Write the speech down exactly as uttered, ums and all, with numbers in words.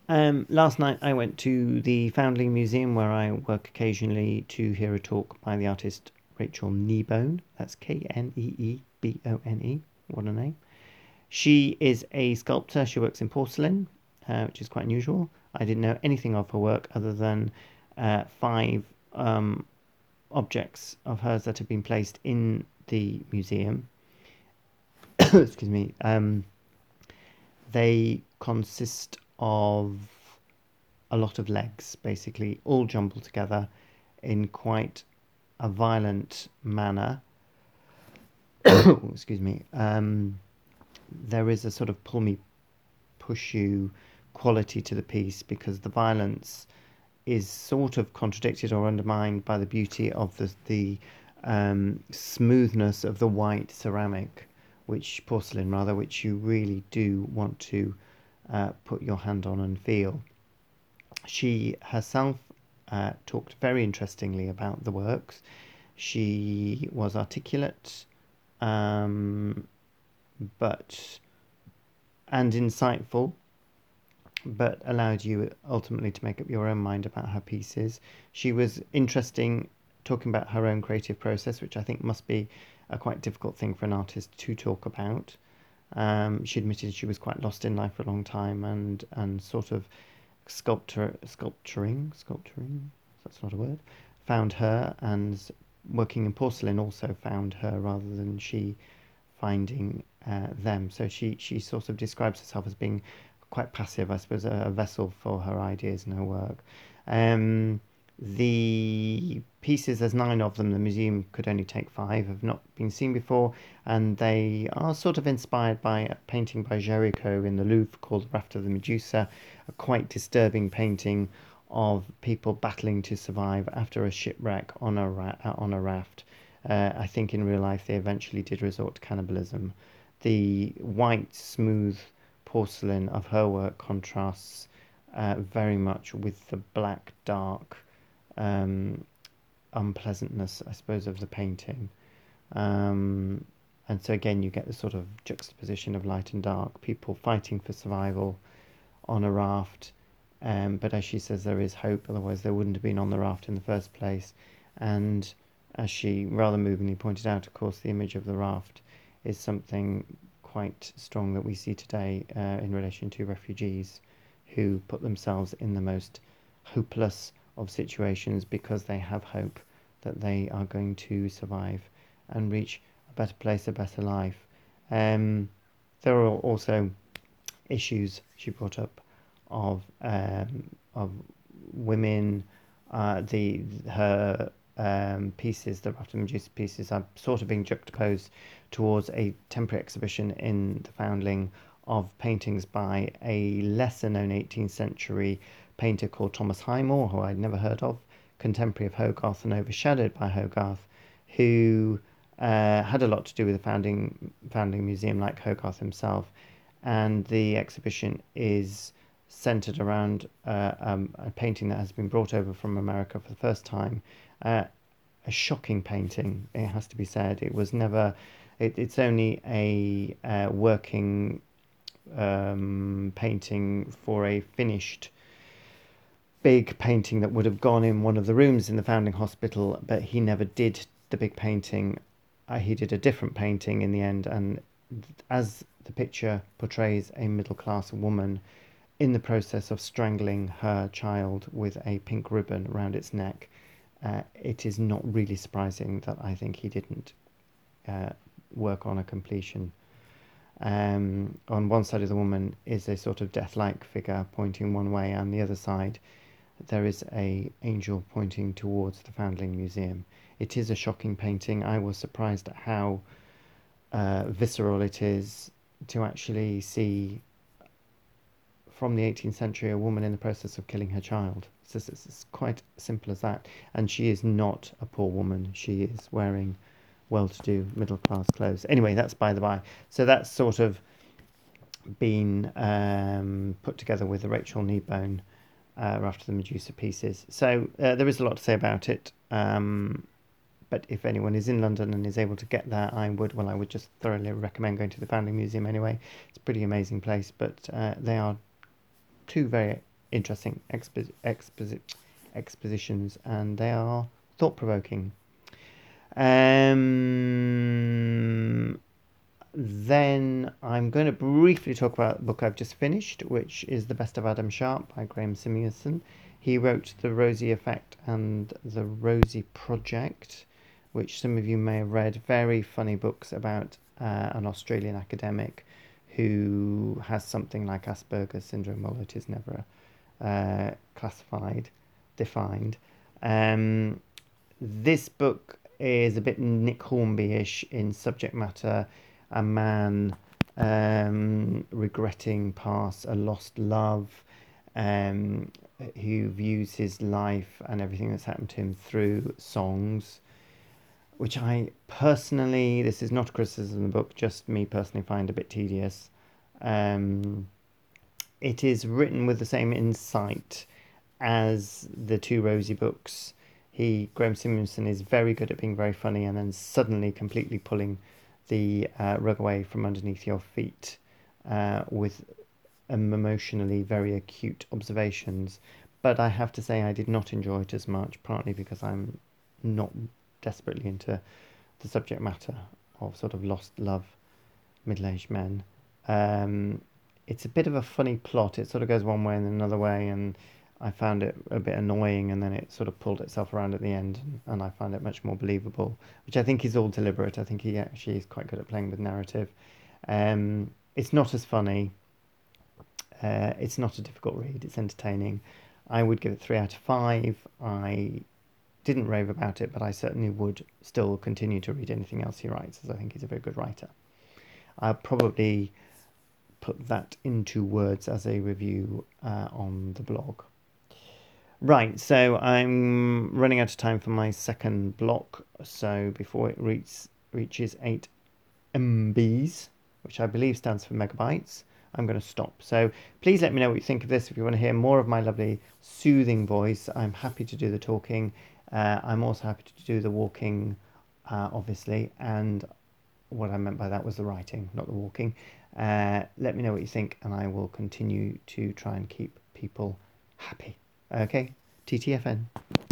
Um, last night I went to the Foundling Museum where I work occasionally to hear a talk by the artist Rachel Kneebone. That's K N E E B O N E. What a name. She is a sculptor. She works in porcelain, uh, which is quite unusual. I didn't know anything of her work other than uh, five um, objects of hers that have been placed in the museum. Excuse me. Um, they consist of a lot of legs, basically, all jumbled together in quite a violent manner. Excuse me. Um, there is a sort of pull me, push you quality to the piece because the violence is sort of contradicted or undermined by the beauty of the the um, smoothness of the white ceramic, which porcelain rather, which you really do want to uh, put your hand on and feel. She herself uh, talked very interestingly about the works. She was articulate, um, but and insightful, but allowed you ultimately to make up your own mind about her pieces. She was interesting talking about her own creative process, which I think must be a quite difficult thing for an artist to talk about. Um, she admitted she was quite lost in life for a long time and, and sort of sculptor, sculpturing, sculpturing, that's not a word, found her, and working in porcelain also found her rather than she finding uh, them. So she, she sort of describes herself as being quite passive, I suppose, a, a vessel for her ideas and her work. Um, the pieces, there's nine of them, the museum could only take five, have not been seen before, and they are sort of inspired by a painting by Géricault in the Louvre called Raft of the Medusa, a quite disturbing painting of people battling to survive after a shipwreck on a, ra- on a raft. Uh, I think in real life they eventually did resort to cannibalism. The white, smooth porcelain of her work contrasts uh, very much with the black, dark um, unpleasantness, I suppose, of the painting. Um, and so again, you get the sort of juxtaposition of light and dark, people fighting for survival on a raft. Um, but as she says, there is hope, otherwise, they wouldn't have been on the raft in the first place. And as she rather movingly pointed out, of course, the image of the raft is something quite strong that we see today uh, in relation to refugees who put themselves in the most hopeless of situations because they have hope that they are going to survive and reach a better place, a better life. Um, there are also issues she brought up of um, of women. Uh, the her um, pieces, the Raft Medusa pieces, are sort of being juxtaposed towards a temporary exhibition in the Foundling of paintings by a lesser known eighteenth century painter called Thomas Highmore, who I'd never heard of, contemporary of Hogarth and overshadowed by Hogarth, who uh, had a lot to do with the founding founding museum, like Hogarth himself, and the exhibition is centered around uh, um, a painting that has been brought over from America for the first time. Uh, a shocking painting, it has to be said. It was never. It, it's only a uh, working um, painting for a finished big painting that would have gone in one of the rooms in the Foundling Hospital, but he never did the big painting. Uh, he did a different painting in the end, and as the picture portrays a middle class woman in the process of strangling her child with a pink ribbon around its neck, uh, it is not really surprising that I think he didn't uh, work on a completion. Um, on one side of the woman is a sort of death-like figure pointing one way, and the other side there is a angel pointing towards the Foundling Museum. It is a shocking painting. I was surprised at how uh, visceral it is to actually see from the eighteenth century a woman in the process of killing her child. It's, just, it's quite simple as that. And she is not a poor woman. She is wearing well-to-do middle-class clothes. Anyway, that's by the by. So that's sort of been um, put together with the Rachel Kneebone uh, after the Medusa pieces. So uh, there is a lot to say about it. Um, but if anyone is in London and is able to get there, I would, well, I would just thoroughly recommend going to the Foundling Museum anyway. It's a pretty amazing place, but uh, they are two very interesting expo- exposi- expositions, and they are thought-provoking. Um, then I'm going to briefly talk about the book I've just finished, which is The Best of Adam Sharp by Graham Simonson. He wrote The Rosie Effect and The Rosie Project, which some of you may have read. Very funny books about uh, an Australian academic who has something like Asperger's syndrome, although it is never uh, classified, defined. Um, this book is a bit Nick Hornby-ish in subject matter. A man um, regretting past a lost love, um, who views his life and everything that's happened to him through songs, which I personally, this is not a criticism of the book, just me personally find a bit tedious. Um, it is written with the same insight as the two Rosie books. He Graham Simonson is very good at being very funny and then suddenly completely pulling the uh, rug away from underneath your feet uh, with um, emotionally very acute observations. But I have to say I did not enjoy it as much, partly because I'm not desperately into the subject matter of sort of lost love, middle-aged men. Um, it's a bit of a funny plot. It sort of goes one way and then another way, and I found it a bit annoying, and then it sort of pulled itself around at the end, and, and I found it much more believable, which I think is all deliberate. I think he actually is quite good at playing with narrative. Um, it's not as funny. Uh, it's not a difficult read. It's entertaining. I would give it three out of five. I didn't rave about it, but I certainly would still continue to read anything else he writes, as I think he's a very good writer. I'll probably put that into words as a review uh, on the blog. Right, so I'm running out of time for my second block, so before it reach, reaches eight M Bs, which I believe stands for megabytes, I'm going to stop. So please let me know what you think of this. If you want to hear more of my lovely soothing voice, I'm happy to do the talking. Uh, I'm also happy to do the walking, uh, obviously, and what I meant by that was the writing, not the walking. Uh, let me know what you think, and I will continue to try and keep people happy. Okay, T T F N.